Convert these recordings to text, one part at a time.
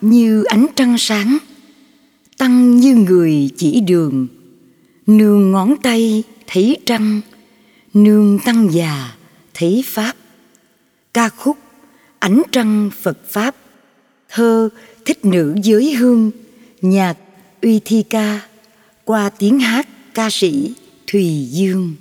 như ánh trăng sáng, tăng như người chỉ đường. Nương ngón tay thấy trăng, nương tăng già thấy pháp. Ca khúc Ánh trăng Phật Pháp, thơ Thích Nữ Giới Hương, nhạc Uy Thi Ca, qua tiếng hát ca sĩ Thùy Dương.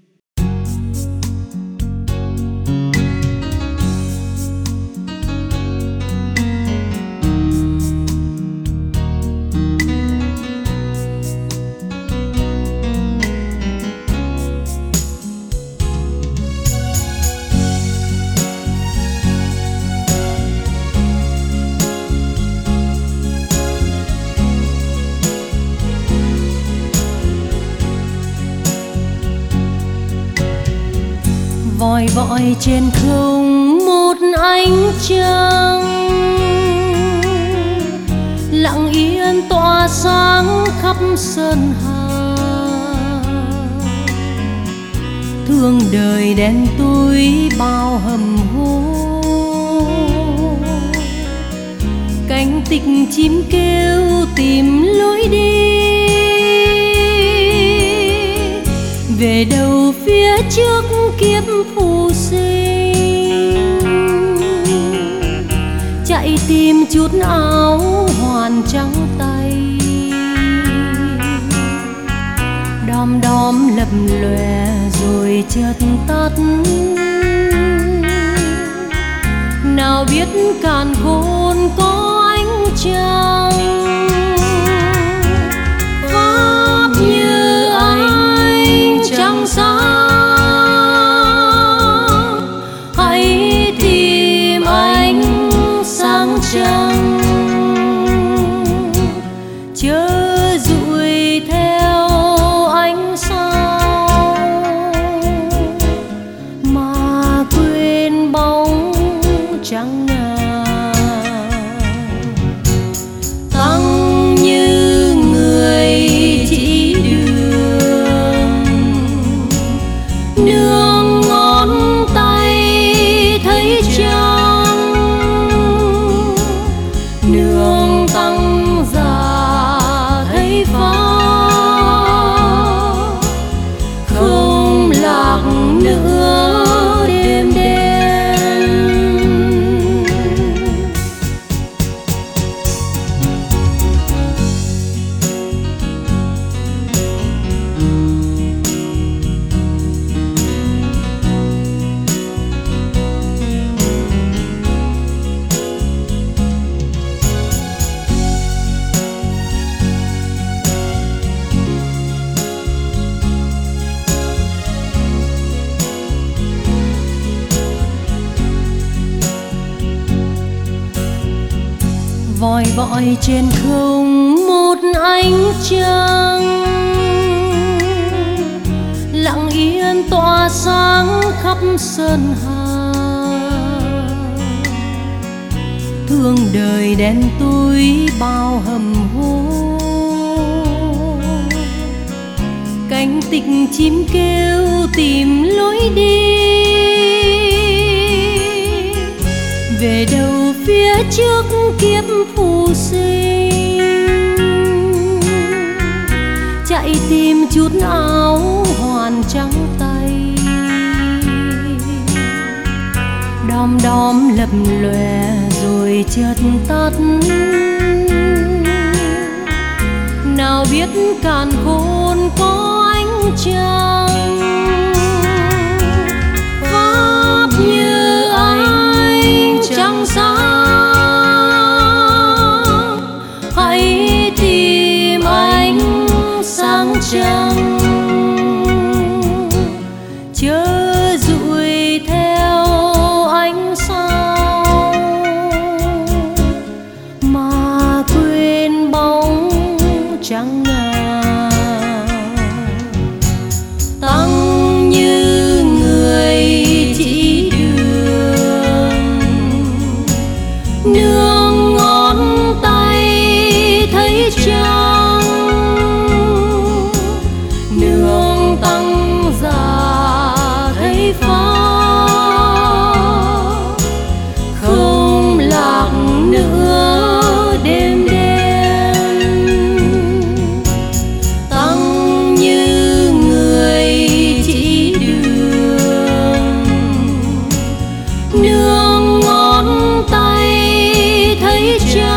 Vòi vọi trên không một ánh trăng, lặng yên tỏa sáng khắp sơn hà. Thương đời đen tối bao hầm hố, cánh tích chim kêu tìm lối đi. Về đâu phía trước kiếp phù sinh, chạy tìm chút áo hoàn trắng tay. Đom đóm lập lòe rồi chợt tắt, nào biết càn khôn có ánh trăng. Pháp như ánh trăng sáng, hãy tìm ánh sáng trăng, chớ dụi theo ánh sao mà quên bóng trăng ngà. Tăng như người chỉ đường, nương ngón tay thấy trăng, nương tăng già thấy pháp. Không lạc nữa đêm đen, vòi vọi trên không một ánh trăng, lặng yên tỏa sáng khắp sơn hà. Thương đời đen tối bao hầm hố, cánh tích chim kêu tìm lối đi. Về đâu phía trước kiếp phù sinh, chạy tìm chút áo hoàn trắng tay. Đom đóm lập lòe rồi chợt tắt, nào biết càn khôn có ánh trăng. Pháp như ánh trăng sáng, hãy tìm ánh sáng trăng, chớ dụi theo ánh sao mà quên bóng trăng ngà. Tăng như người chỉ đường, cha